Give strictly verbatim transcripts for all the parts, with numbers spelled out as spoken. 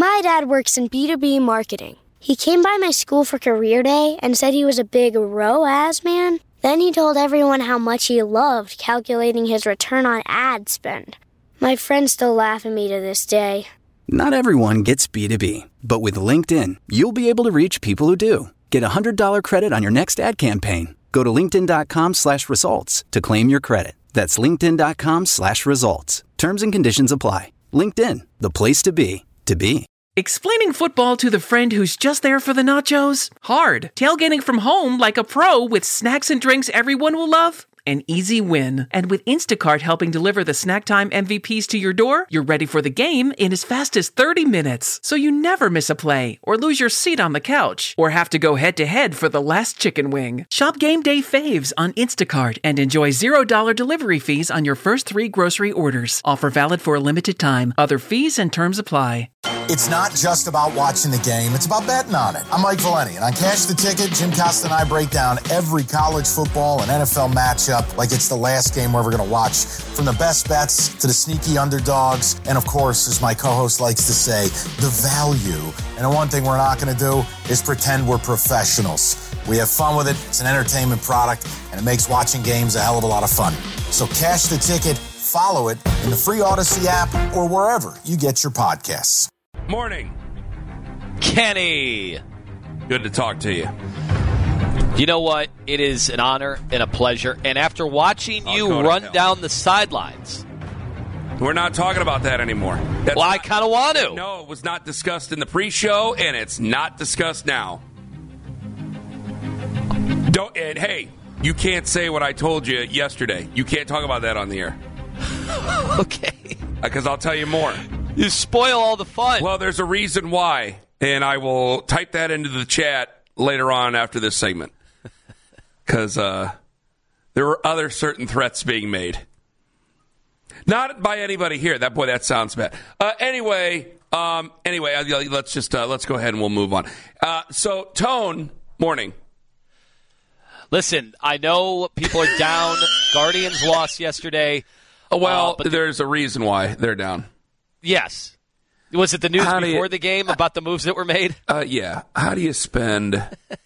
My dad works in B two B marketing. He came by my school for career day and said he was a big R O A S man. Then he told everyone how much he loved calculating his return on ad spend. My friends still laugh at me to this day. Not everyone gets B two B, but with LinkedIn, you'll be able to reach people who do. Get a one hundred dollars credit on your next ad campaign. Go to linkedin.com slash results to claim your credit. That's linkedin.com slash results. Terms and conditions apply. LinkedIn, the place to be, to be. Explaining football to the friend who's just there for the nachos? Hard. Tailgating from home like a pro with snacks and drinks everyone will love? An easy win. And with Instacart helping deliver the snack time M V Ps to your door, you're ready for the game in as fast as thirty minutes. So you never miss a play, or lose your seat on the couch, or have to go head-to-head for the last chicken wing. Shop Game Day Faves on Instacart and enjoy zero dollars delivery fees on your first three grocery orders. Offer valid for a limited time. Other fees and terms apply. It's not just about watching the game, it's about betting on it. I'm Mike Valeni, and on Cash the Ticket, Jim Costa and I break down every college football and N F L matchup like it's the last game we're ever going to watch. From the best bets to the sneaky underdogs, and of course, as my co-host likes to say, the value. And the one thing we're not going to do is pretend we're professionals. We have fun with it, it's an entertainment product, and it makes watching games a hell of a lot of fun. So Cash the Ticket, follow it in the free Odyssey app or wherever you get your podcasts. Morning. Kenny. Good to talk to you. You know what? It is an honor and a pleasure. And after watching I'll you run down the sidelines. We're not talking about that anymore. That's well, not, I kind of want to. No, it was not discussed in the pre-show, and it's not discussed now. Don't. And hey, you can't say what I told you yesterday. You can't talk about that on the air. Okay. Because I'll tell you more. You spoil all the fun. Well, there's a reason why, and I will type that into the chat later on after this segment. Because uh, there were other certain threats being made. Not by anybody here. That boy, that sounds bad. Uh, anyway, um, anyway, let's just uh, let's go ahead and we'll move on. Uh, so, Tone, morning. Listen, I know people are down. Guardians lost yesterday. Oh, well, uh, but there's a reason why they're down. Yes. Was it the news How before you, the game about the moves that were made? Uh, yeah. How do you spend?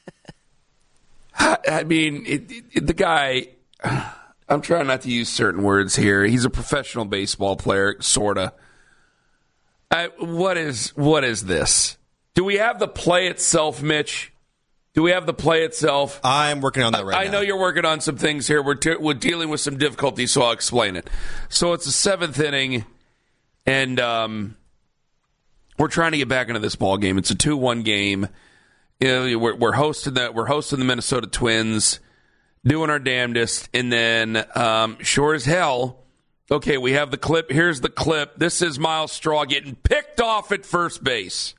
I mean, it, it, the guy. I'm trying not to use certain words here. He's a professional baseball player, sorta. I, what is what is this? Do we have the play itself, Mitch? Do we have the play itself? I'm working on that right I, now. I know you're working on some things here. We're te- we're dealing with some difficulties, so I'll explain it. So it's the seventh inning. And um, we're trying to get back into this ball game. It's a two one game. You know, we're, we're hosting the we're hosting the Minnesota Twins, doing our damnedest, and then um, sure as hell, okay, we have the clip. Here's the clip. This is Miles Straw getting picked off at first base.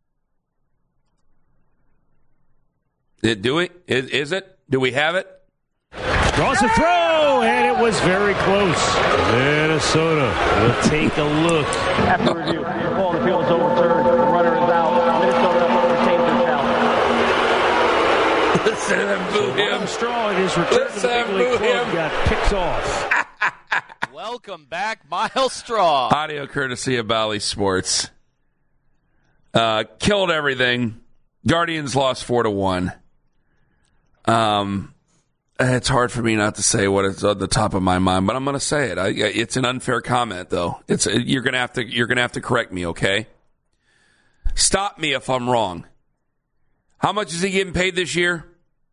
Did do it? Is, is it? Do we have it? Draws a throw, and it was very close. Minnesota will take a look. After review, the ball on the field is overturned. The runner is out. Minnesota retains their talent. Listen to them boo him. Straw in his return Listen to the big league club got picked off. Welcome back, Miles Straw. Audio courtesy of Bally Sports. Uh, killed everything. Guardians lost four to one. Um... It's hard for me not to say what is on the top of my mind, but I'm going to say it. I, it's an unfair comment, though. It's you're going to have to you're going to have to correct me, okay? Stop me if I'm wrong. How much is he getting paid this year?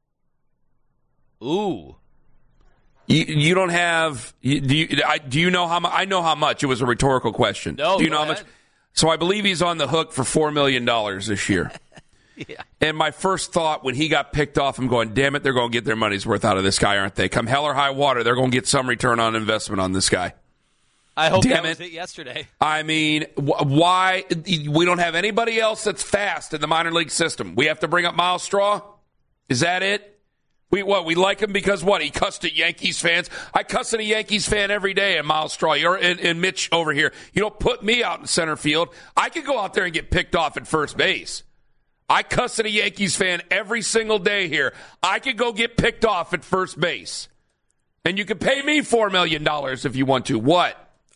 Ooh, you, you don't have. You, do you? I, do you know how much? I know how much. It was a rhetorical question. No, do you know go how ahead. much? So I believe he's on the hook for four million dollars this year. Yeah. And my first thought when he got picked off, I'm going, damn it, they're going to get their money's worth out of this guy, aren't they? Come hell or high water, they're going to get some return on investment on this guy. I hope damn that was it. it yesterday. I mean, wh- why? We don't have anybody else that's fast in the minor league system. We have to bring up Miles Straw? Is that it? We what? We like him because what? He cussed at Yankees fans. I cuss at a Yankees fan every day, and Miles Straw. You're and, and Mitch over here. You don't put me out in center field. I could go out there and get picked off at first base. I cuss at a Yankees fan every single day here. I could go get picked off at first base. And you could pay me four million dollars if you want to. What?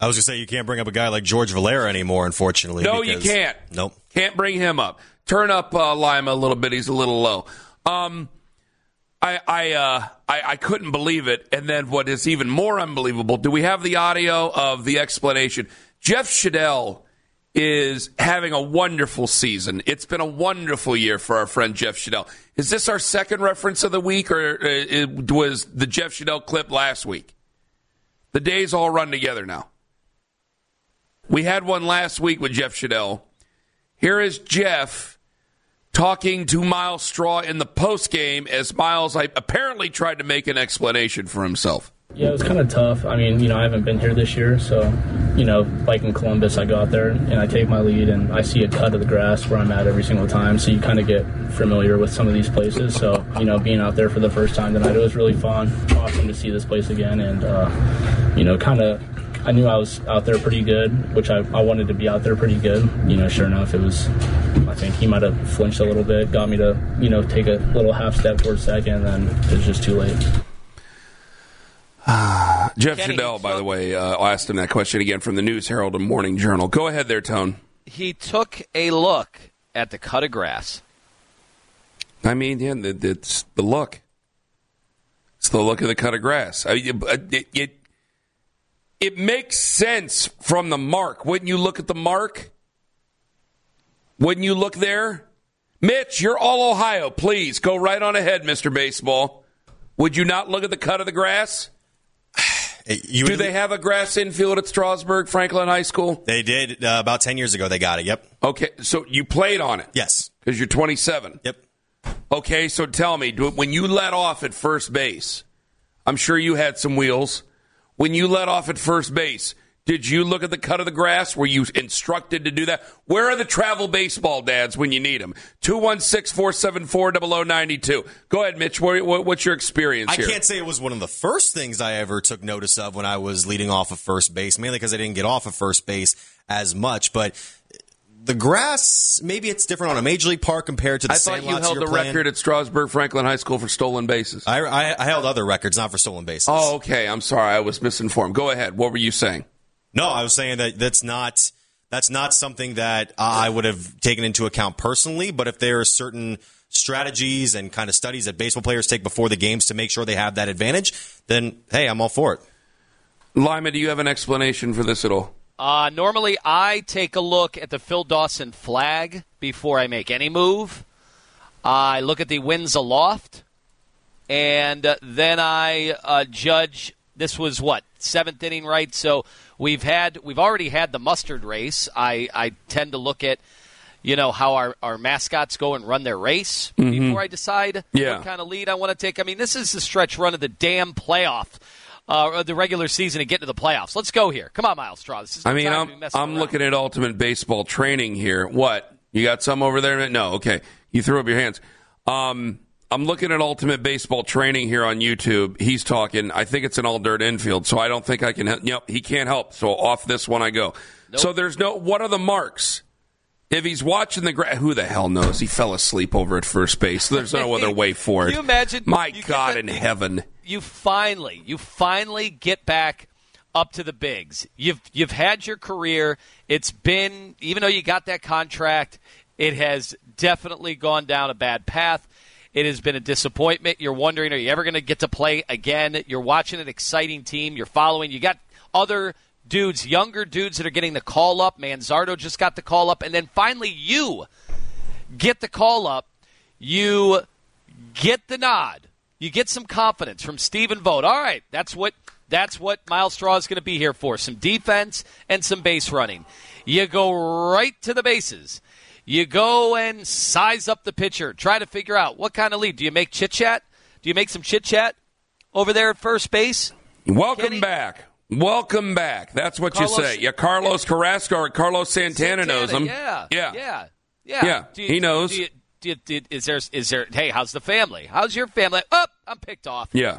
I was going to say, you can't bring up a guy like George Valera anymore, unfortunately. No, because, you can't. Nope. Can't bring him up. Turn up uh, Lima a little bit. He's a little low. Um, I I, uh, I I couldn't believe it. And then what is even more unbelievable, do we have the audio of the explanation? Jeff Shadell is having a wonderful season. It's been a wonderful year for our friend Jeff Shadell. Is this our second reference of the week, or uh, it was the Jeff Shadell clip last week? The days all run together now. We had one last week with Jeff Shadell. Here is Jeff talking to Miles Straw in the postgame as Miles I, apparently tried to make an explanation for himself. Yeah, it was kind of tough. I mean, you know, I haven't been here this year, so, you know, like in Columbus, I go out there and I take my lead and I see a cut of the grass where I'm at every single time, so you kind of get familiar with some of these places. So, you know, being out there for the first time tonight, it was really fun. Awesome to see this place again, and, uh, you know, kind of, I knew I was out there pretty good, which I, I wanted to be out there pretty good. You know, sure enough, it was, I think he might have flinched a little bit, got me to, you know, take a little half step towards second, and then it was just too late. Jeff Kenny, Shadell, by took, the way, uh, asked him that question again from the News Herald and Morning Journal. Go ahead there, Tone. He took a look at the cut of grass. I mean, yeah, it's the look. It's the look of the cut of grass. I mean, it, it, it makes sense from the mark. Wouldn't you look at the mark? Wouldn't you look there? Mitch, you're all Ohio. Please, go right on ahead, Mister Baseball. Would you not look at the cut of the grass? You Do they have a grass infield at Strasburg Franklin High School? They did. Uh, about ten years ago, they got it, yep. Okay, so you played on it? Yes. Because you're twenty-seven? Yep. Okay, so tell me, do, when you let off at first base, I'm sure you had some wheels. When you let off at first base, did you look at the cut of the grass? Were you instructed to do that? Where are the travel baseball dads when you need them? two one six, four seven four, zero zero nine two. Go ahead, Mitch. What, what, what's your experience here? I can't say it was one of the first things I ever took notice of when I was leading off of first base, mainly because I didn't get off of first base as much. But the grass, maybe it's different on a major league park compared to the I same thought you held the playing. record at Strasburg Franklin High School for stolen bases. I, I, I held other records, not for stolen bases. Oh, okay. I'm sorry. I was misinformed. Go ahead. What were you saying? No, I was saying that that's not that's not something that I would have taken into account personally. But if there are certain strategies and kind of studies that baseball players take before the games to make sure they have that advantage, then hey, I'm all for it. Lima, do you have an explanation for this at all? Uh, normally, I take a look at the Phil Dawson flag before I make any move. I look at the winds aloft, and uh, then I uh, judge. This was what, seventh inning, right? So we've had we've already had the mustard race. I, I tend to look at, you know, how our, our mascots go and run their race mm-hmm. before I decide yeah. what kind of lead I want to take. I mean, this is the stretch run of the damn playoff, uh, the regular season to get to the playoffs. Let's go here. Come on, Miles Straw. This is I mean, I'm, I'm looking at Ultimate Baseball training here. What? You got some over there? No, okay. You threw up your hands. Um, I'm looking at Ultimate Baseball training here on YouTube. He's talking. I think it's an all dirt infield, so I don't think I can. Yep, you know, he can't help. So off this one I go. Nope. So there's no. What are the marks? If he's watching the grass, who the hell knows? He fell asleep over at first base. There's no other way for it. Can you imagine? My you God the, in heaven! You finally, you finally get back up to the bigs. You've you've had your career. It's been, even though you got that contract, it has definitely gone down a bad path. It has been a disappointment. You're wondering, are you ever going to get to play again? You're watching an exciting team. You're following. You got other dudes, younger dudes that are getting the call up. Manzardo just got the call up. And then finally you get the call up. You get the nod. You get some confidence from Stephen Vogt. All right, that's what that's what Miles Straw is going to be here for, some defense and some base running. You go right to the bases. You go and size up the pitcher. Try to figure out what kind of lead. Do you make chit-chat? Do you make some chit-chat over there at first base? Welcome Kenny? back. Welcome back. That's what Carlos, you say. Yeah, Carlos Carrasco or Carlos Santana, Santana knows him. Yeah, yeah, yeah, yeah. yeah. Do you, he knows. Do you, do you, do you, is there? Is there? Hey, how's the family? How's your family? Oh, I'm picked off. Yeah.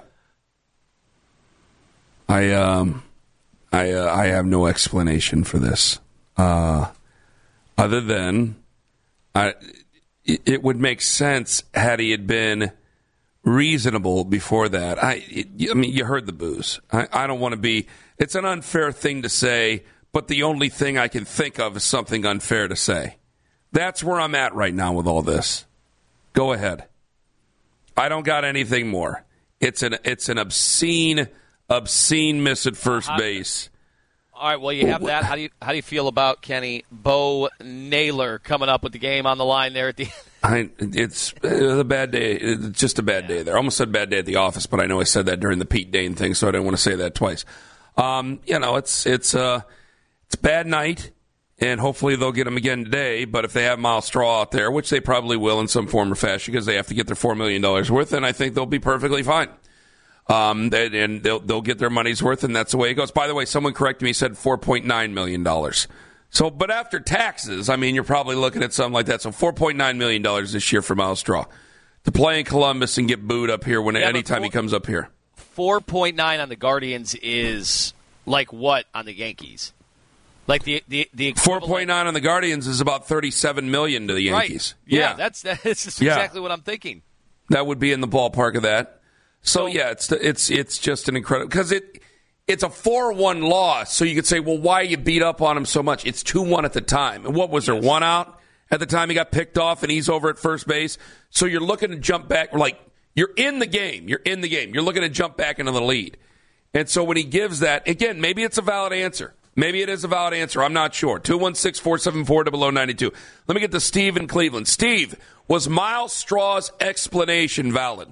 I um, I uh, I have no explanation for this, uh, other than. I, it would make sense had he had been reasonable before that. I, it, I mean, you heard the boos. I, I don't want to be. It's an unfair thing to say, but the only thing I can think of is something unfair to say. That's where I'm at right now with all this. Go ahead. I don't got anything more. It's an it's an obscene, obscene miss at first Uh-huh. base. All right, well, you have that. How do you how do you feel about, Kenny, Bo Naylor coming up with the game on the line there at the end? I, it's a bad day. It's just a bad day there. I almost said bad day at the office, but I know I said that during the Pete Dane thing, so I didn't want to say that twice. Um, you know, it's it's uh, it's a bad night, and hopefully they'll get him again today. But if they have Miles Straw out there, which they probably will in some form or fashion because they have to get their four million dollars worth, then I think they'll be perfectly fine. Um, and, and they'll they'll get their money's worth, and that's the way it goes. By the way, someone corrected me, said four point nine million dollars. So, but after taxes, I mean, you're probably looking at something like that. So, four point nine million dollars this year for Miles Straw to play in Columbus and get booed up here when Yeah, anytime four, he comes up here. four point nine on the Guardians is like what on the Yankees? Like the the the four point nine on the Guardians is about thirty-seven million dollars to the Yankees. Right. Yeah, Yeah, that's that's just Yeah. exactly what I'm thinking. that would be in the ballpark of that. So, yeah, it's it's it's just an incredible because it. It's a four one loss, so you could say, well, why you beat up on him so much? It's two one at the time. And what was there, one out at the time he got picked off and he's over at first base? So you're looking to jump back, like, you're in the game. You're in the game. You're looking to jump back into the lead. And so when he gives that, again, maybe it's a valid answer. Maybe it is a valid answer. I'm not sure. two one six, four seven four, zero zero nine two. Let me get to Steve in Cleveland. Steve, was Miles Straw's explanation valid?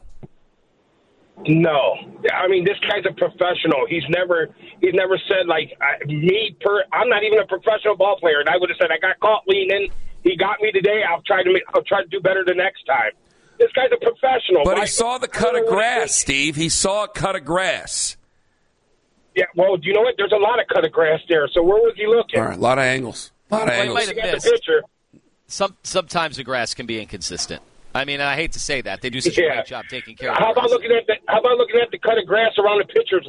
No, I mean this guy's a professional. He's never he's never said like I, me per. I'm not even a professional ball player, and I would have said I got caught leaning. He got me today. I'll try to make, I'll try to do better the next time. This guy's a professional. But Why, he saw the cut of grass, Steve. He saw a cut of grass. Yeah, well, do you know what? There's a lot of cut of grass there. So where was he looking? All right, a lot of angles. A lot of Well, he angles. might have You got missed. the picture. Some sometimes the grass can be inconsistent. I mean, I hate to say that they do such Yeah. a great job taking care of. How the about grass. looking at the How about looking at the cut of grass around the pitcher's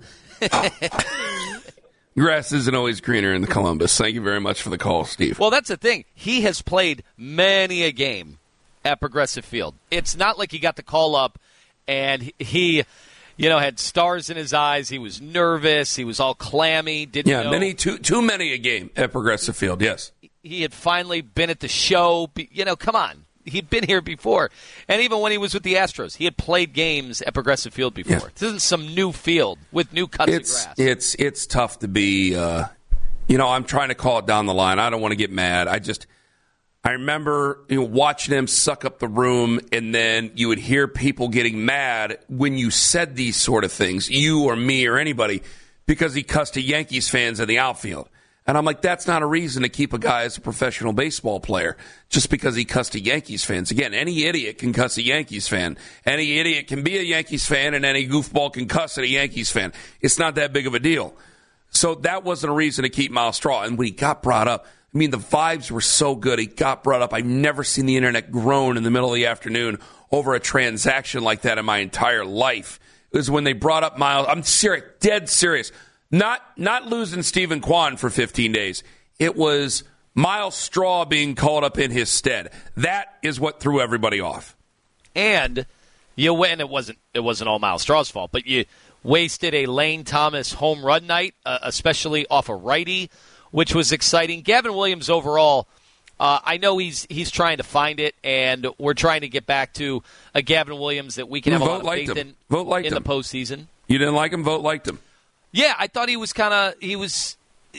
mound? Grass isn't always greener in the Columbus. Thank you very much for the call, Steve. Well, that's the thing. He has played many a game at Progressive Field. It's not like he got the call up and he, you know, had stars in his eyes. He was nervous. He was all clammy. Didn't Yeah, know. many too too many a game at Progressive Field. Yes. He had finally been at the show. Be- You know, come on. He'd been here before. And even when he was with the Astros, he had played games at Progressive Field before. Yeah. This isn't some new field with new cuts It's of grass. it's it's tough to be. Uh, you know, I'm trying to call it down the line. I don't want to get mad. I just I remember you know, watching him suck up the room, and then you would hear people getting mad when you said these sort of things, you or me or anybody, because he cussed to Yankees fans in the outfield. And I'm like, that's not a reason to keep a guy as a professional baseball player just because he cussed to Yankees fans. Again, any idiot can cuss a Yankees fan. Any idiot can be a Yankees fan, and any goofball can cuss at a Yankees fan. It's not that big of a deal. So that wasn't a reason to keep Miles Straw. And when he got brought up, I mean, the vibes were so good. He got brought up. I've never seen the internet groan in the middle of the afternoon over a transaction like that in my entire life. It was when they brought up Miles. I'm serious, dead serious. Not not losing Stephen Kwan for fifteen days. It was Miles Straw being called up in his stead. That is what threw everybody off. And you went. It wasn't. It wasn't all Miles Straw's fault, but you wasted a Lane Thomas home run night, uh, especially off a righty, which was exciting. Gavin Williams overall, uh, I know he's he's trying to find it, and we're trying to get back to a Gavin Williams that we can have Vote a lot of liked faith him. in Vote liked in him. the postseason. You didn't like him? Vote liked him. Yeah, I thought he was kind of he was.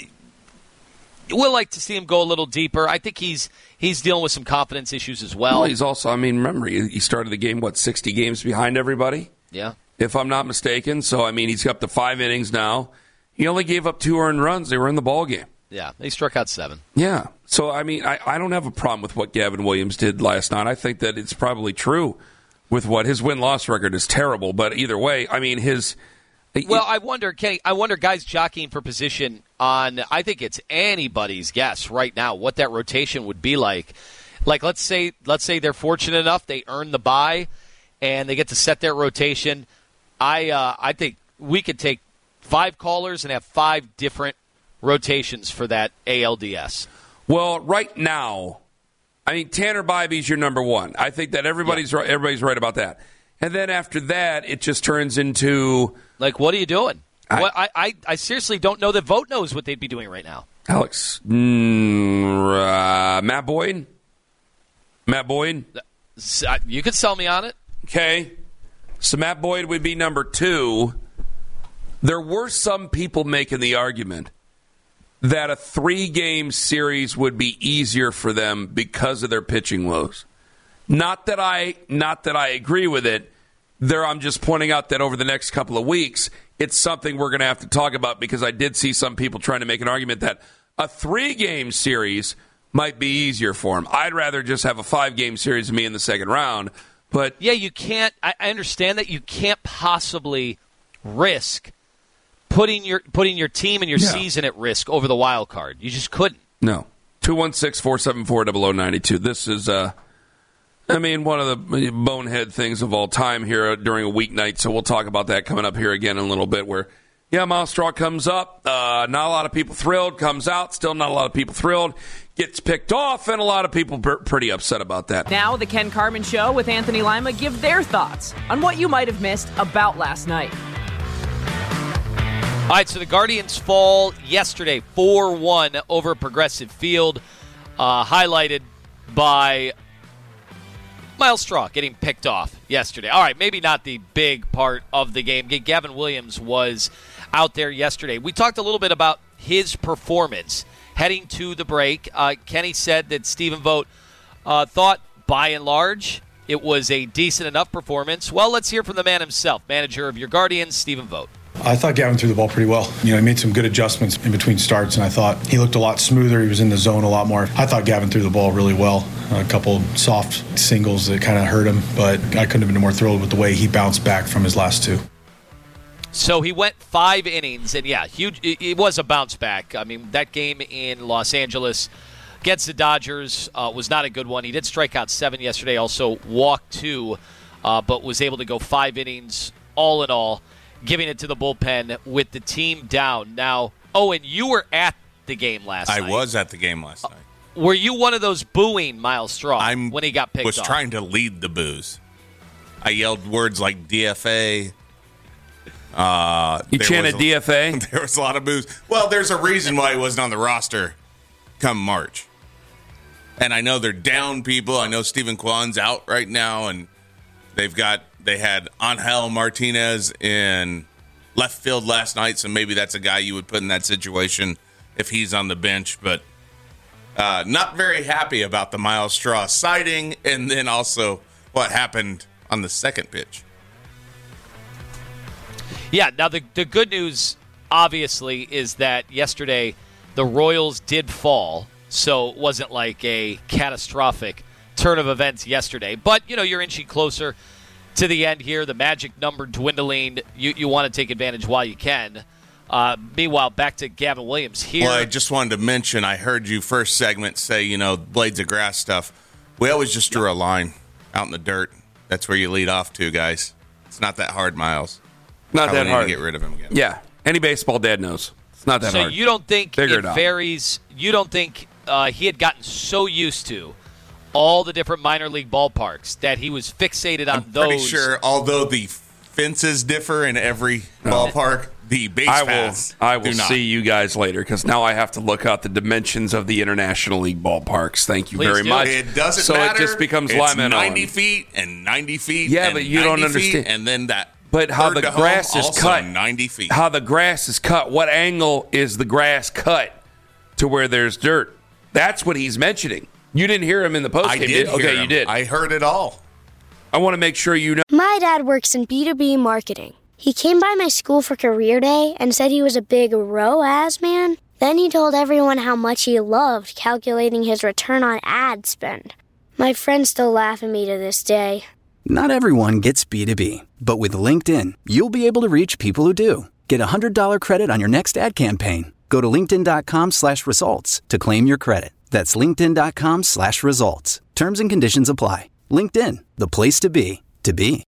We'll like to see him go a little deeper. I think he's he's dealing with some confidence issues as well. Well, he's also, I mean, remember, he he started the game, what, sixty games behind everybody? Yeah. If I'm not mistaken. So, I mean, he's up to five innings now. He only gave up two earned runs. They were in the ball game. Yeah, they struck out seven. Yeah. So, I mean, I, I don't have a problem with what Gavin Williams did last night. I think that it's probably true with what his win-loss record is terrible. But either way, I mean, his... Well, I wonder, Kenny, I wonder guys jockeying for position on, I think it's anybody's guess right now what that rotation would be like. Like, let's say let's say they're fortunate enough, they earn the bye, and they get to set their rotation. I uh, I think we could take five callers and have five different rotations for that A L D S. Well, right now, I mean, Tanner Bybee's your number one. I think that everybody's Yeah. right, everybody's right about that. And then after that, it just turns into... Like, what are you doing? I, well, I, I, I seriously don't know that Vogt knows what they'd be doing right now. Alex, mm, uh, Matt Boyd? Matt Boyd? You could sell me on it. Okay. So Matt Boyd would be number two. There were some people making the argument that a three-game series would be easier for them because of their pitching woes. Not that I, not that I agree with it. There, I'm just pointing out that over the next couple of weeks, it's something we're going to have to talk about because I did see some people trying to make an argument that a three-game series might be easier for them. I'd rather just have a five-game series of me in the second round. But yeah, you can't. I, I understand that you can't possibly risk putting your putting your team and your yeah. season at risk over the wild card. You just couldn't. No. two one six, four seven four, zero zero nine two. This is, uh, I mean, one of the bonehead things of all time here during a weeknight. So we'll talk about that coming up here again in a little bit where, yeah, Myles Straw comes up. Uh, not a lot of people thrilled. Comes out. Still not a lot of people thrilled. Gets picked off, and a lot of people are pretty upset about that. Now the Ken Carman Show with Anthony Lima give their thoughts on what you might have missed about last night. All right, so the Guardians fall yesterday four one over Progressive Field, uh, highlighted by Myles Straw getting picked off yesterday. All right, maybe not the big part of the game. Gavin Williams was out there yesterday. We talked a little bit about his performance heading to the break. Uh, Kenny said that Stephen Vogt uh, thought, by and large, it was a decent enough performance. Well, let's hear from the man himself, manager of your Guardians, Stephen Vogt. I thought Gavin threw the ball pretty well. You know, he made some good adjustments in between starts, and I thought he looked a lot smoother. He was in the zone a lot more. I thought Gavin threw the ball really well. A couple soft singles that kind of hurt him, but I couldn't have been more thrilled with the way he bounced back from his last two. So he went five innings, and yeah, huge. It was a bounce back. I mean, that game in Los Angeles against the Dodgers uh, was not a good one. He did strike out seven yesterday, also walked two, uh, but was able to go five innings all in all, giving it to the bullpen with the team down. Now, Owen, you were at the game last I night. I was at the game last night. Uh, were you one of those booing Myles Straw I'm, when he got picked off? I was trying to lead the boos. I yelled words like D F A. Uh, you chanted a, D F A? There was a lot of boos. Well, there's a reason why he wasn't on the roster come March. And I know they're down people. I know Stephen Kwan's out right now, and they've got they had Angel Martinez in left field last night, so maybe that's a guy you would put in that situation if he's on the bench. But uh, not very happy about the Myles Straw sighting, and then also what happened on the second pitch. Yeah, now the the good news, obviously, is that yesterday the Royals did fall, so it wasn't like a catastrophic turn of events yesterday. But, you know, you're inching closer to the end here. The magic number dwindling. You, you want to take advantage while you can. Uh, meanwhile, back to Gavin Williams here. Well, I just wanted to mention, I heard you first segment say, you know, blades of grass stuff. We always just drew a line out in the dirt. That's where you lead off to, guys. It's not that hard, Myles. Not Probably that need hard. To get rid of him again. Yeah. Any baseball dad knows. It's not that so hard. So you don't think Figure it it varies? You don't think uh, he had gotten so used to all the different minor league ballparks that he was fixated on I'm those? Pretty sure, although the fences differ in every no. ballpark, the base I paths will, I will do not. see you guys later because now I have to look out the dimensions of the International League ballparks. Thank you Please very do. much. It doesn't so matter. it just becomes it's Lyman ninety on. feet and ninety feet. Yeah, and but you don't understand. And then that. But how the grass home, is also cut, ninety feet. How the grass is cut. What angle is the grass cut to where there's dirt? That's what he's mentioning. You didn't hear him in the postgame, I did. did? Hear Okay, him. you did. I heard it all. I want to make sure you know. My dad works in B two B marketing. He came by my school for career day and said he was a big R O A S man. Then he told everyone how much he loved calculating his return on ad spend. My friends still laugh at me to this day. Not everyone gets B two B, but with LinkedIn, you'll be able to reach people who do. Get a one hundred dollars credit on your next ad campaign. Go to linkedin.com slash results to claim your credit. That's linkedin.com slash results. Terms and conditions apply. LinkedIn, the place to be, to be.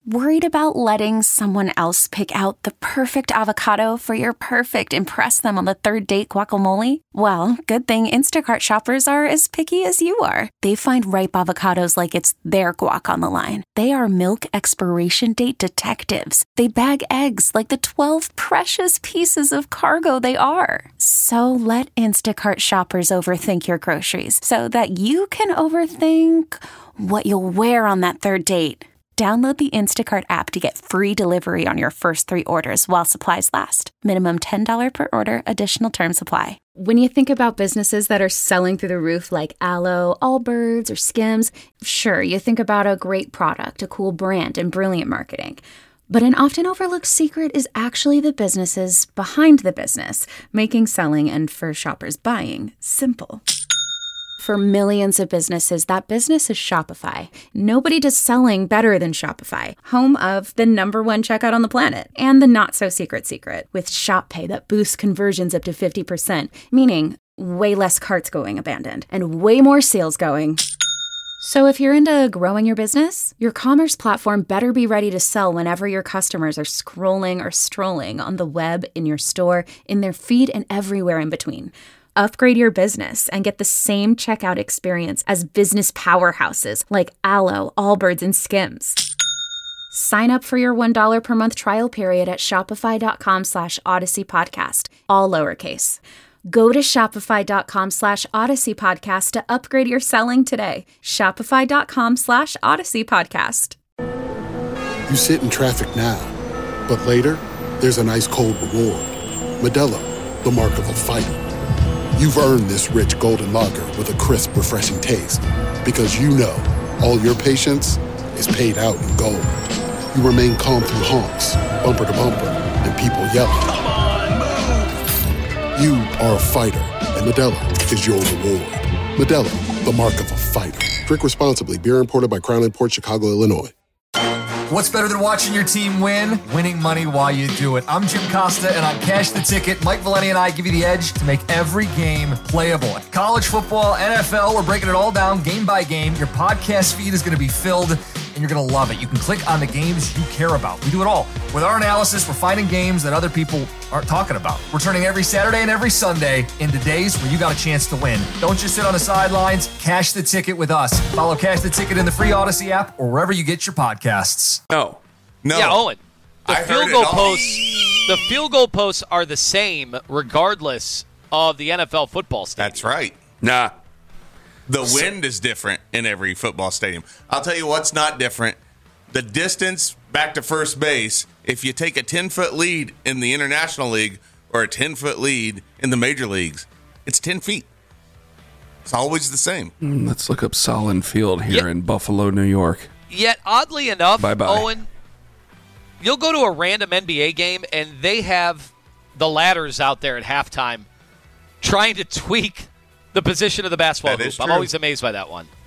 Worried about letting someone else pick out the perfect avocado for your perfect impress them on the third date guacamole? Well, good thing Instacart shoppers are as picky as you are. They find ripe avocados like it's their guac on the line. They are milk expiration date detectives. They bag eggs like the twelve precious pieces of cargo they are. So let Instacart shoppers overthink your groceries so that you can overthink what you'll wear on that third date. Download the Instacart app to get free delivery on your first three orders while supplies last. Minimum ten dollars per order. Additional terms apply. When you think about businesses that are selling through the roof like Aloe, Allbirds, or Skims, sure, you think about a great product, a cool brand, and brilliant marketing. But an often overlooked secret is actually the businesses behind the business, making selling and for shoppers buying simple. For millions of businesses, that business is Shopify. Nobody does selling better than Shopify, home of the number one checkout on the planet and the not-so-secret secret with Shop Pay that boosts conversions up to fifty percent, meaning way less carts going abandoned and way more sales going. So if you're into growing your business, your commerce platform better be ready to sell whenever your customers are scrolling or strolling on the web, in your store, in their feed, and everywhere in between. Upgrade your business and get the same checkout experience as business powerhouses like Aloe, Allbirds, and Skims. Sign up for your one dollar per month trial period at shopify.com slash Odyssey Podcast, all lowercase. Go to shopify.com slash Odyssey Podcast to upgrade your selling today. Shopify.com slash Odyssey Podcast. You sit in traffic now, but later, there's an ice cold reward. Modelo, the mark of a fighter. You've earned this rich golden lager with a crisp, refreshing taste. Because you know, all your patience is paid out in gold. You remain calm through honks, bumper to bumper, and people yelling. Come on, move! You are a fighter, and Modelo is your reward. Modelo, the mark of a fighter. Drink responsibly. Beer imported by Crown Imports, Chicago, Illinois. What's better than watching your team win? Winning money while you do it. I'm Jim Costa, and on Cash the Ticket, Mike Valenti and I give you the edge to make every game playable. College football, N F L, we're breaking it all down game by game. Your podcast feed is going to be filled, and you're going to love it. You can click on the games you care about. We do it all. With our analysis, we're finding games that other people aren't talking about. We're turning every Saturday and every Sunday into days where you got a chance to win. Don't just sit on the sidelines. Cash the Ticket with us. Follow Cash the Ticket in the free Odyssey app or wherever you get your podcasts. No. No. Yeah, Owen. The I field heard goal it all. posts the field goal posts are the same regardless of the N F L football stadium. That's right. Nah. The wind is different in every football stadium. I'll tell you what's not different. The distance back to first base, if you take a ten-foot lead in the International League or a ten-foot lead in the major leagues, it's ten feet. It's always the same. Mm, let's look up Solon Field here Yep. in Buffalo, New York. Yet, oddly enough, Bye-bye. Owen, you'll go to a random N B A game, and they have the ladders out there at halftime trying to tweak the position of the basketball That hoop. is I'm true. always amazed by that one.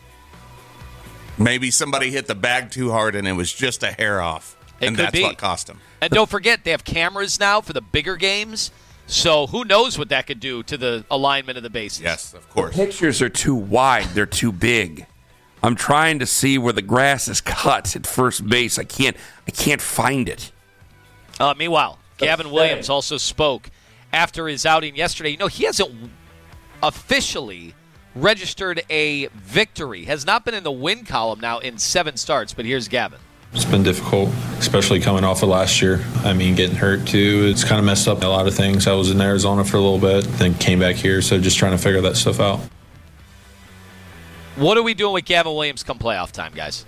Maybe somebody hit the bag too hard and it was just a hair off. It and could that's be. what cost them. And don't forget, they have cameras now for the bigger games, so who knows what that could do to the alignment of the bases. Yes, of course. Pictures are too wide. They're too big. I'm trying to see where the grass is cut at first base. I can't. I can't find it. Uh, meanwhile, Gavin Williams also spoke after his outing yesterday. You know, he hasn't officially registered a victory, has not been in the win column now in seven starts, but here's Gavin. It's been difficult, especially coming off of last year. I mean, getting hurt too. It's kind of messed up a lot of things. I was in Arizona for a little bit, then came back here, so just trying to figure that stuff out. What are we doing with Gavin Williams come playoff time, guys?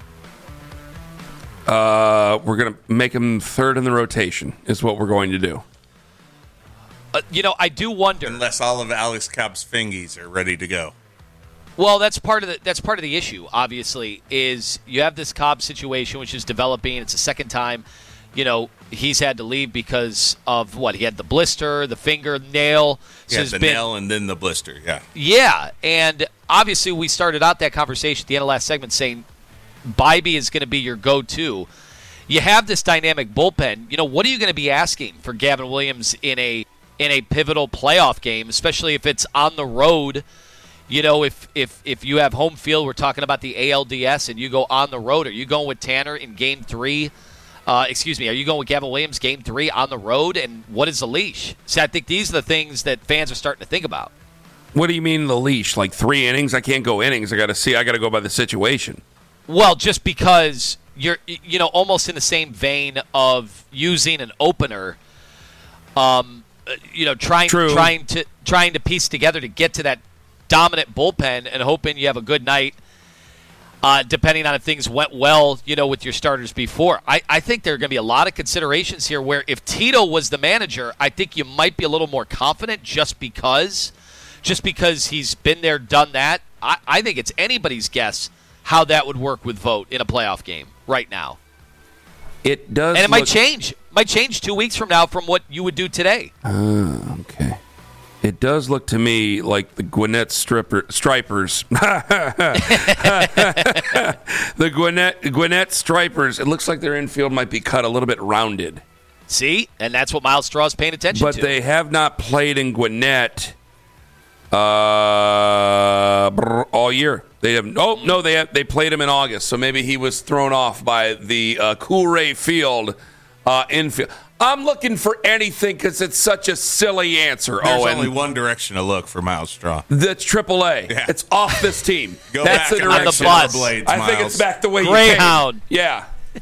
Uh, we're gonna make him third in the rotation. Is what we're going to do. Uh, you know, I do wonder. Unless all of Alex Cobb's fingies are ready to go. Well, that's part of the that's part of the issue. Obviously, is you have this Cobb situation, which is developing. It's the second time, you know, he's had to leave because of what he had the blister, the finger nail. Yeah, it's the been- nail and then the blister. Yeah. Yeah, and obviously we started out that conversation at the end of last segment saying Bybee is going to be your go-to. You have this dynamic bullpen. You know, what are you going to be asking for Gavin Williams in a in a pivotal playoff game, especially if it's on the road? You know, if, if, if you have home field, we're talking about the A L D S, and you go on the road, are you going with Tanner in game three? Uh, excuse me, are you going with Gavin Williams game three on the road? And what is the leash? See, I think these are the things that fans are starting to think about. What do you mean the leash? Like three innings? I can't go innings. I got to see. I got to go by the situation. Well, just because you're, you know, almost in the same vein of using an opener, um, you know, trying True. trying to trying to piece together to get to that dominant bullpen and hoping you have a good night. Uh, depending on if things went well, you know, with your starters before. I, I think there are going to be a lot of considerations here where if Tito was the manager, I think you might be a little more confident just because just because he's been there, done that. I, I think it's anybody's guess how that would work with Vogt in a playoff game right now. It does. And it look- might change. Might change two weeks from now from what you would do today. Oh, okay. It does look to me like the Gwinnett stripper, Stripers. the Gwinnett, Gwinnett Stripers. It looks like their infield might be cut a little bit rounded. See? And that's what Miles Straw's paying attention but to. But they have not played in Gwinnett uh, all year. They have oh no they have, they played him in August, so maybe he was thrown off by the uh, Coolray Field uh, infield. I'm looking for anything because it's such a silly answer. There's Owen. only one direction to look for Miles Straw. That's triple A. Yeah. It's off this team. Go That's back the on direction. the bus. Blades, I think Miles. it's back the way Greyhound. you came. Yeah.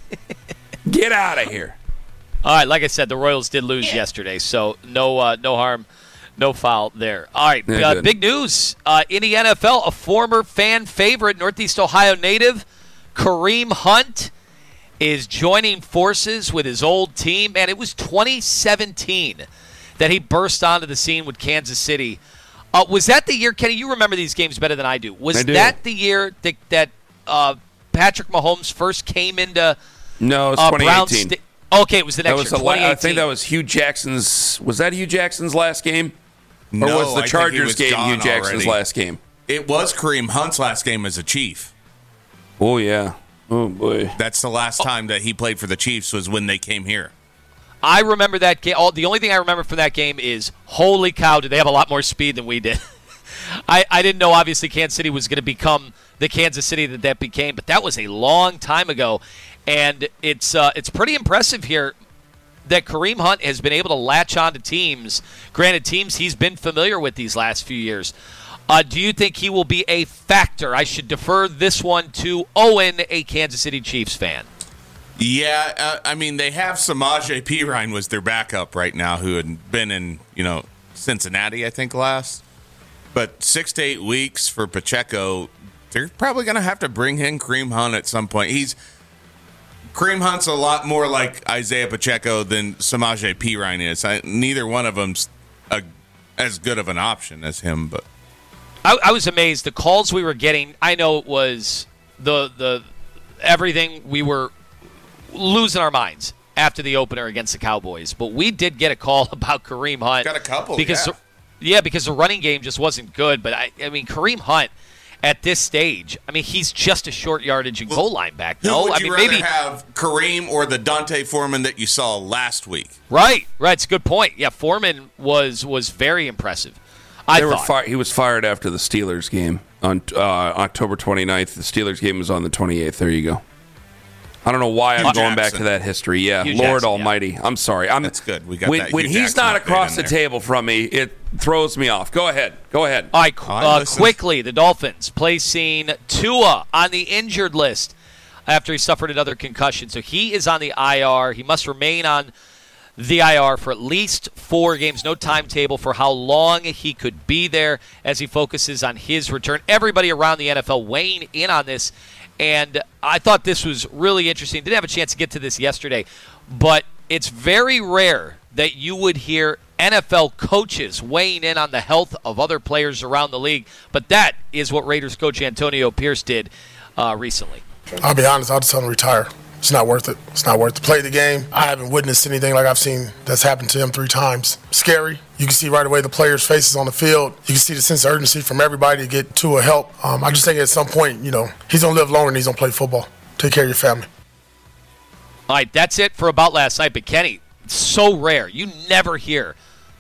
Get out of here. All right, like I said, the Royals did lose yesterday, so no uh, no harm, no foul there. All right, Yeah, uh, good. big news. Uh, in the N F L, a former fan favorite, Northeast Ohio native, Kareem Hunt, is joining forces with his old team. Man, it was twenty seventeen that he burst onto the scene with Kansas City. Uh, was that the year, Kenny, you remember these games better than I do. Was I do. that the year that, that uh, Patrick Mahomes first came into No, it's uh, twenty Brown eighteen. Sta- Okay, it was the That next was year, the la- I twenty eighteen. think that was Hugh Jackson's. Was that Hugh Jackson's last game? Or No, was I the think Chargers he was game gone Hugh Jackson's already. last game? It was Kareem Hunt's last game as a Chief. Oh, yeah. Oh, boy. That's the last time that he played for the Chiefs was when they came here. I remember that game. All, the only thing I remember from that game is, holy cow, did they have a lot more speed than we did. I, I didn't know, obviously, Kansas City was going to become the Kansas City that that became, but that was a long time ago. And it's uh, it's pretty impressive here that Kareem Hunt has been able to latch on to teams, granted teams he's been familiar with these last few years. Uh, do you think he will be a factor? I should defer this one to Owen, a Kansas City Chiefs fan. Yeah, uh, I mean, they have Samaje Perine was their backup right now, who had been in, you know, Cincinnati, I think, last. But six to eight weeks for Pacheco, they're probably going to have to bring in Kareem Hunt at some point. He's Kareem Hunt's a lot more like Isaiah Pacheco than Samaje Perine is. I, neither one of them's a, as good of an option as him, but I, I was amazed. The calls we were getting, I know it was the the everything. We were losing our minds after the opener against the Cowboys, but we did get a call about Kareem Hunt. Got a couple, because yeah. yeah, because the running game just wasn't good. But I, I mean, Kareem Hunt at this stage, I mean, he's just a short yardage and goal line back. who No, would I you mean rather maybe have, Kareem or the Dante Foreman that you saw last week? right, right. It's a good point. Yeah, Foreman was was very impressive. I They were thought. fi- he was fired after the Steelers game on uh, October twenty-ninth. The Steelers game was on the twenty-eighth. There you go. I don't know why I'm Hugh going back Jackson. to that history. Yeah, Hugh Lord Jackson, yeah. Almighty. I'm sorry. I'm, That's good. We got when that when Hugh he's Jackson not update across in the there. table from me, it throws me off. Go ahead. Go ahead. All right, I uh, listen. quickly, the Dolphins placing Tua on the injured list after he suffered another concussion. So he is on the I R. He must remain on the I R for at least four games. No timetable for how long he could be there as he focuses on his return. Everybody around the N F L weighing in on this, and I thought this was really interesting. Didn't have a chance to get to this yesterday, but it's very rare that you would hear N F L coaches weighing in on the health of other players around the league, but that is what Raiders coach Antonio Pierce did uh, recently. I'll be honest, I'll just tell him to retire. It's not worth it. It's not worth to play the game. I haven't witnessed anything like I've seen that's happened to him three times. Scary. You can see right away the players' faces on the field. You can see the sense of urgency from everybody to get to a help. Um, I just think at some point, you know, he's going to live longer and he's going to play football. Take care of your family. All right, that's it for About Last Night. But, Kenny, it's so rare. You never hear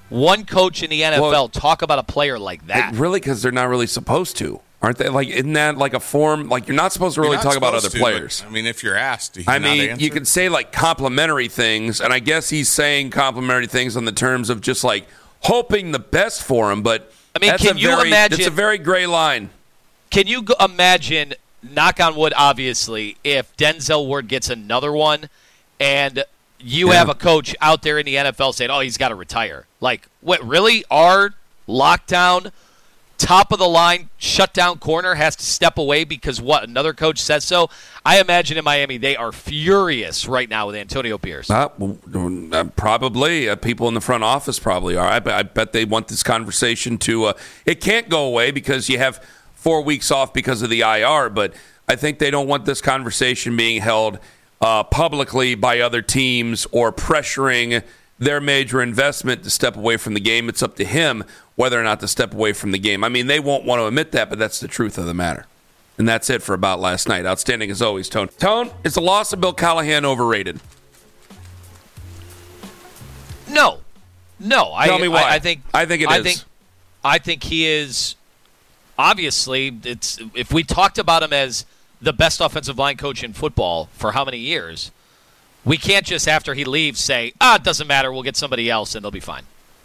one coach in the N F L Well, talk about a player like that. It, really, because they're not really supposed to, aren't they? Like, isn't that like a form? Like, you're not supposed to really talk about other to, players. But, I mean, if you're asked, he's I not mean, answer? you can say like complimentary things, and I guess he's saying complimentary things on the terms of just like hoping the best for him. But I mean, that's can a you very, imagine? It's a very gray line. Can you go, imagine? Knock on wood, obviously, if Denzel Ward gets another one, and you Yeah. have a coach out there in the N F L saying, "Oh, he's got to retire." Like, what? Really? Our lockdown, top of the line, shutdown corner has to step away because what? Another coach says so. I imagine in Miami they are furious right now with Antonio Pierce. Uh, uh, probably. Uh, people in the front office probably are. I, bet- I bet they want this conversation to. Uh, it can't go away because you have four weeks off because of the I R, but I think they don't want this conversation being held uh, publicly by other teams or pressuring their major investment to step away from the game. It's up to him whether or not to step away from the game. I mean, they won't want to admit that, but that's the truth of the matter. And that's it for About Last Night. Outstanding as always, Tone. Tone, is the loss of Bill Callahan overrated? No. No. Tell I, me why. I, I think I think it I is. Think, I think he is obviously it's if we talked about him as the best offensive line coach in football for how many years, we can't just after he leaves say, ah, it doesn't matter, we'll get somebody else and they'll be fine.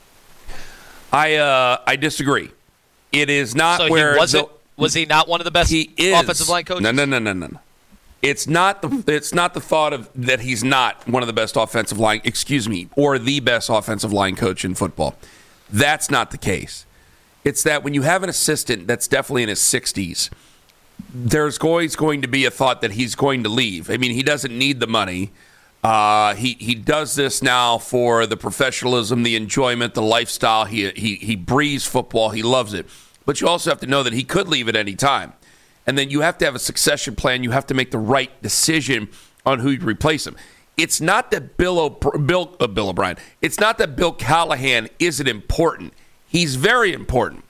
I uh, I disagree. It is not so where he wasn't the, was he not one of the best he is, offensive line coaches? No, no, no, no, no. It's not the it's not the thought of that he's not one of the best offensive line, excuse me, or the best offensive line coach in football. That's not the case. It's that when you have an assistant that's definitely in his sixties, there's always going to be a thought that he's going to leave. I mean, he doesn't need the money. Uh, he he does this now for the professionalism, the enjoyment, the lifestyle. He he he breathes football. He loves it. But you also have to know that he could leave at any time. And then you have to have a succession plan. You have to make the right decision on who you replace him. It's not that Bill o- Bill uh, Bill O'Brien. It's not that Bill Callahan isn't important. He's very important.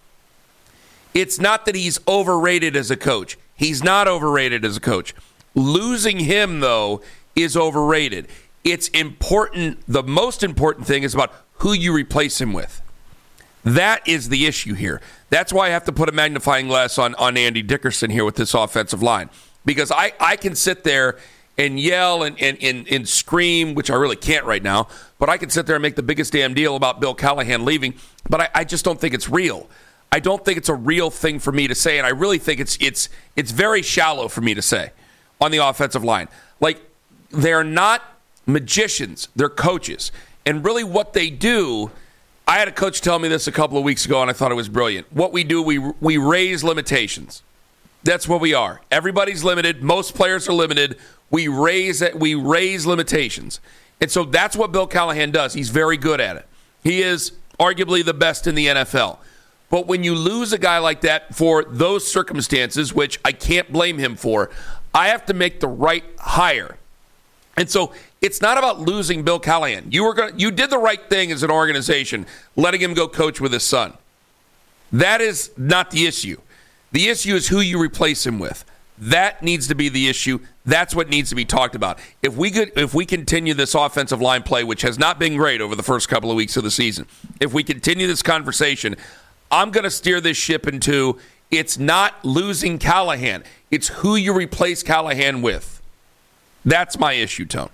It's not that he's overrated as a coach. He's not overrated as a coach. Losing him, though, is overrated. It's important. The most important thing is about who you replace him with. That is the issue here. That's why I have to put a magnifying glass on, on Andy Dickerson here with this offensive line. Because I, I can sit there and yell and, and, and, and scream, which I really can't right now, but I can sit there and make the biggest damn deal about Bill Callahan leaving, but I, I just don't think it's real. I don't think it's a real thing for me to say, and I really think it's it's it's very shallow for me to say on the offensive line. Like, they're not magicians, they're coaches. And really what they do, I had a coach tell me this a couple of weeks ago, and I thought it was brilliant. What we do, we we raise limitations. That's what we are. Everybody's limited. Most players are limited. We raise we raise limitations. And so that's what Bill Callahan does. He's very good at it. He is arguably the best in the N F L. But when you lose a guy like that for those circumstances, which I can't blame him for, I have to make the right hire. And so it's not about losing Bill Callahan. You were going you did the right thing as an organization, letting him go coach with his son. That is not the issue. The issue is who you replace him with. That needs to be the issue. That's what needs to be talked about. If we could, if we continue this offensive line play, which has not been great over the first couple of weeks of the season, if we continue this conversation, I'm going to steer this ship into it's not losing Callahan. It's who you replace Callahan with. That's my issue, Tone.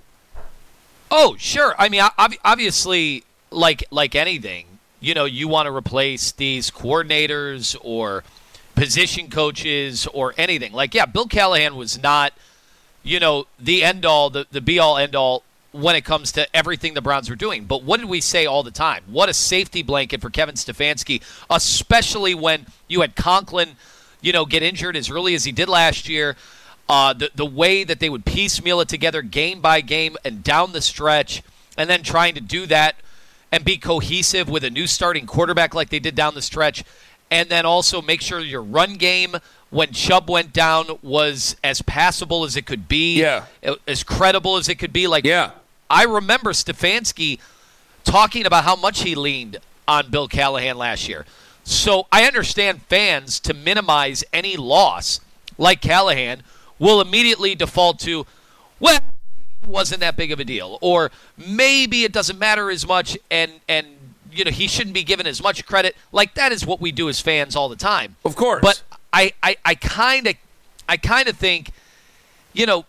Oh, sure. I mean, ob- obviously, like like anything, you know, you want to replace these coordinators or position coaches or anything. Like, yeah, Bill Callahan was not, you know, the end-all, the, the be-all, end-all when it comes to everything the Browns were doing. But what did we say all the time? What a safety blanket for Kevin Stefanski, especially when you had Conklin, you know, get injured as early as he did last year. Uh, the, the way that they would piecemeal it together game by game and down the stretch, and then trying to do that and be cohesive with a new starting quarterback like they did down the stretch, and then also make sure your run game when Chubb went down was as passable as it could be, yeah. as credible as it could be. Like, yeah. I remember Stefanski talking about how much he leaned on Bill Callahan last year. So I understand fans, to minimize any loss like Callahan, will immediately default to, well, maybe it wasn't that big of a deal, or maybe it doesn't matter as much, and and you know, he shouldn't be given as much credit. Like, that is what we do as fans all the time. Of course. But I, I, I kind of, I kind of think, you know,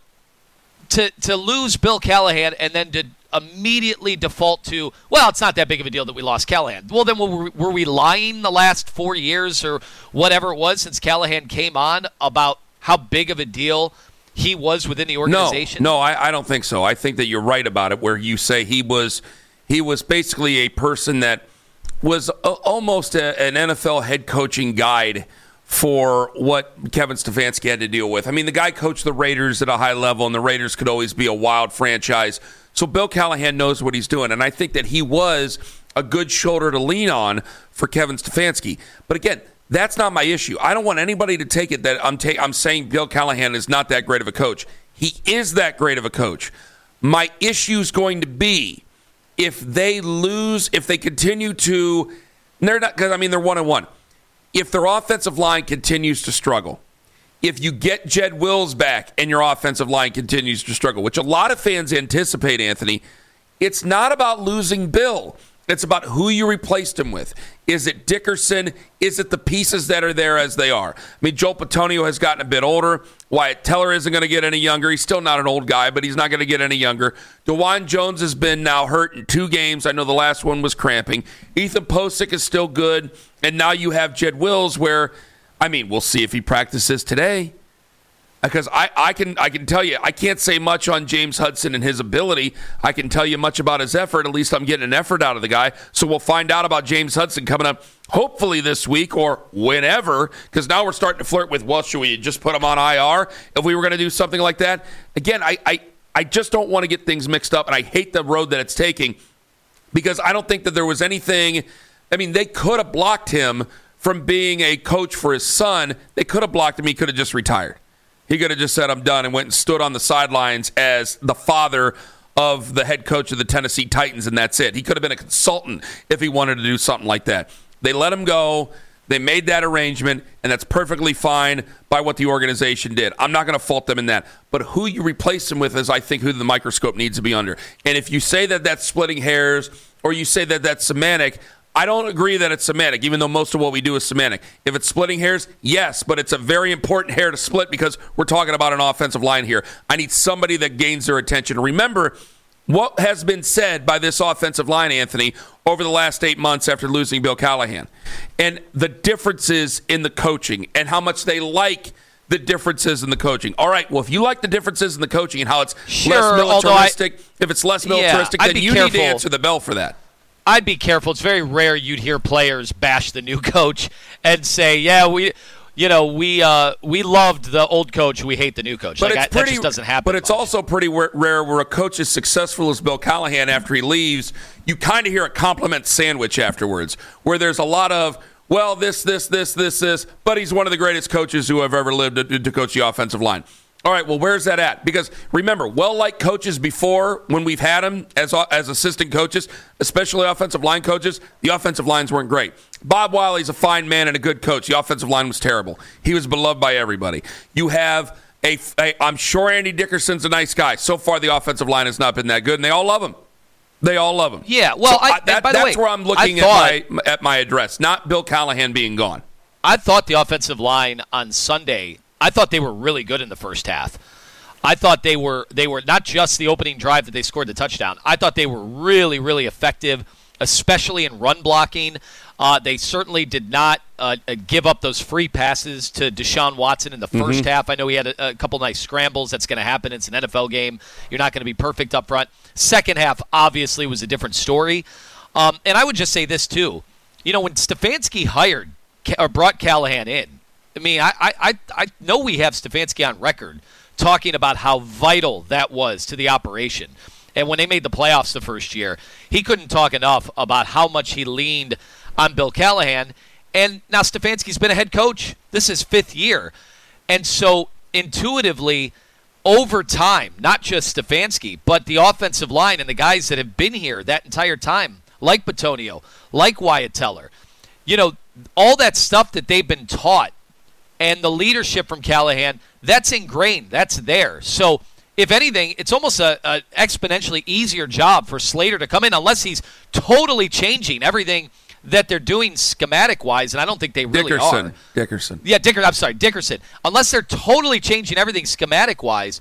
to to lose Bill Callahan and then to immediately default to, well, it's not that big of a deal that we lost Callahan. Well, then were, were we lying the last four years or whatever it was since Callahan came on about how big of a deal he was within the organization? No, no, I, I don't think so. I think that you're right about it, where you say he was he was basically a person that was a, almost a, an N F L head coaching guide for what Kevin Stefanski had to deal with. I mean, the guy coached the Raiders at a high level, and the Raiders could always be a wild franchise. So Bill Callahan knows what he's doing, and I think that he was a good shoulder to lean on for Kevin Stefanski. But again, that's not my issue. I don't want anybody to take it that I'm ta- I'm saying Bill Callahan is not that great of a coach. He is that great of a coach. My issue is going to be if they lose, if they continue to, they're not, because I mean they're one and one. If their offensive line continues to struggle, if you get Jed Wills back and your offensive line continues to struggle, which a lot of fans anticipate, Anthony, it's not about losing Bill. It's about who you replaced him with. Is it Dickerson? Is it the pieces that are there as they are? I mean, Joe Patonio has gotten a bit older. Wyatt Teller isn't going to get any younger. He's still not an old guy, but he's not going to get any younger. DeJuan Jones has been now hurt in two games. I know the last one was cramping. Ethan Posick is still good. And now you have Jed Wills where, I mean, we'll see if he practices today. Because I, I can I can tell you, I can't say much on James Hudson and his ability. I can tell you much about his effort. At least I'm getting an effort out of the guy. So we'll find out about James Hudson coming up hopefully this week or whenever. Because now we're starting to flirt with, well, should we just put him on I R if we were going to do something like that? Again, I, I, I just don't want to get things mixed up, and I hate the road that it's taking because I don't think that there was anything. I mean, they could have blocked him from being a coach for his son. They could have blocked him. He could have just retired. He could have just said, I'm done, and went and stood on the sidelines as the father of the head coach of the Tennessee Titans, and that's it. He could have been a consultant if he wanted to do something like that. They let him go. They made that arrangement, and that's perfectly fine by what the organization did. I'm not going to fault them in that. But who you replace him with is, I think, who the microscope needs to be under. And if you say that that's splitting hairs or you say that that's semantic, I don't agree that it's semantic, even though most of what we do is semantic. If it's splitting hairs, yes, but it's a very important hair to split because we're talking about an offensive line here. I need somebody that gains their attention. Remember what has been said by this offensive line, Anthony, over the last eight months after losing Bill Callahan, and the differences in the coaching and how much they like the differences in the coaching. All right, well, if you like the differences in the coaching and how it's sure, less militaristic, I, if it's less militaristic, yeah, then you careful. need to answer the bell for that. I'd be careful. It's very rare you'd hear players bash the new coach and say, "Yeah, we, you know, we uh, we loved the old coach. We hate the new coach." But like, it's I, pretty, that just doesn't happen. But it's much. also pretty rare where a coach is successful as Bill Callahan after he leaves. You kind of hear a compliment sandwich afterwards, where there's a lot of, well, this, this, this, this, this, but he's one of the greatest coaches who have ever lived to, to coach the offensive line. All right, well, where's that at? Because remember, well-liked coaches before, when we've had them as as assistant coaches, especially offensive line coaches, the offensive lines weren't great. Bob Wiley's a fine man and a good coach. The offensive line was terrible. He was beloved by everybody. You have a, a I'm sure Andy Dickerson's a nice guy. So far, the offensive line has not been that good, and they all love him. They all love him. Yeah, well, so I, I, that, by the that's way, where I'm looking thought, at my at my address, not Bill Callahan being gone. I thought the offensive line on Sunday, I thought they were really good in the first half. I thought they were they were not just the opening drive that they scored the touchdown. I thought they were really, really effective, especially in run blocking. Uh, they certainly did not uh, give up those free passes to Deshaun Watson in the first Mm-hmm. half. I know he had a, a couple nice scrambles. That's going to happen. It's an N F L game. You're not going to be perfect up front. Second half, obviously, was a different story. Um, and I would just say this, too. You know, when Stefanski hired or brought Callahan in, I mean, I, I, I know we have Stefanski on record talking about how vital that was to the operation. And when they made the playoffs the first year, he couldn't talk enough about how much he leaned on Bill Callahan. And now Stefanski's been a head coach. This is fifth year. And so intuitively, over time, not just Stefanski, but the offensive line and the guys that have been here that entire time, like Patonio, like Wyatt Teller, you know, all that stuff that they've been taught and the leadership from Callahan, that's ingrained. That's there. So if anything, it's almost a, a exponentially easier job for Slater to come in, unless he's totally changing everything that they're doing schematic-wise, and I don't think they really Dickerson. are. Dickerson. Yeah, Dickerson. I'm sorry, Dickerson. Unless they're totally changing everything schematic-wise,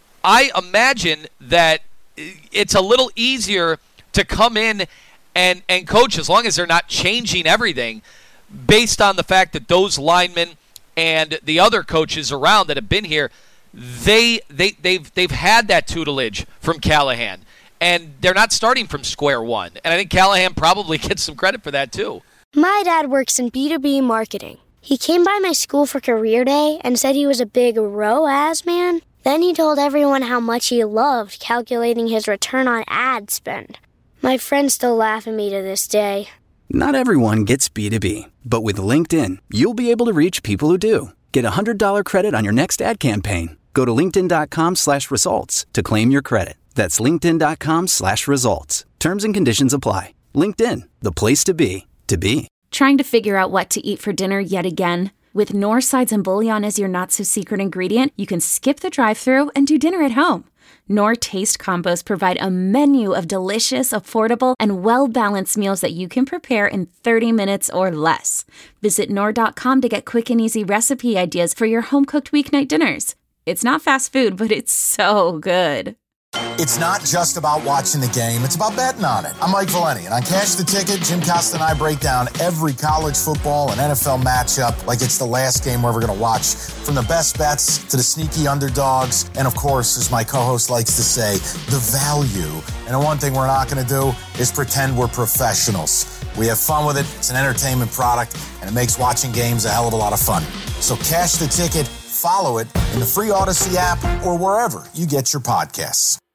I imagine that it's a little easier to come in and, and coach as long as they're not changing everything based on the fact that those linemen and the other coaches around that have been here, they, they, they've, they've had that tutelage from Callahan. And they're not starting from square one. And I think Callahan probably gets some credit for that, too. My dad works in B two B marketing. He came by my school for career day and said he was a big R O A S man. Then he told everyone how much he loved calculating his return on ad spend. My friends still laugh at me to this day. Not everyone gets B two B, but with LinkedIn, you'll be able to reach people who do. Get a one hundred dollars credit on your next ad campaign. Go to linkedin.com slash results to claim your credit. That's linkedin.com slash results. Terms and conditions apply. LinkedIn, the place to be, to be. Trying to figure out what to eat for dinner yet again? With Knorr sides and bouillon as your not-so-secret ingredient, you can skip the drive-thru and do dinner at home. Knorr Taste Combos provide a menu of delicious, affordable, and well-balanced meals that you can prepare in thirty minutes or less. Visit Knorr dot com to get quick and easy recipe ideas for your home-cooked weeknight dinners. It's not fast food, but it's so good. It's not just about watching the game, it's about betting on it. I'm Mike Valeni, and on Cash the Ticket, Jim Costa and I break down every college football and N F L matchup like it's the last game we're ever going to watch. From the best bets to the sneaky underdogs, and of course, as my co-host likes to say, the value. And the one thing we're not going to do is pretend we're professionals. We have fun with it, it's an entertainment product, and it makes watching games a hell of a lot of fun. So Cash the Ticket, follow it in the free Odyssey app or wherever you get your podcasts.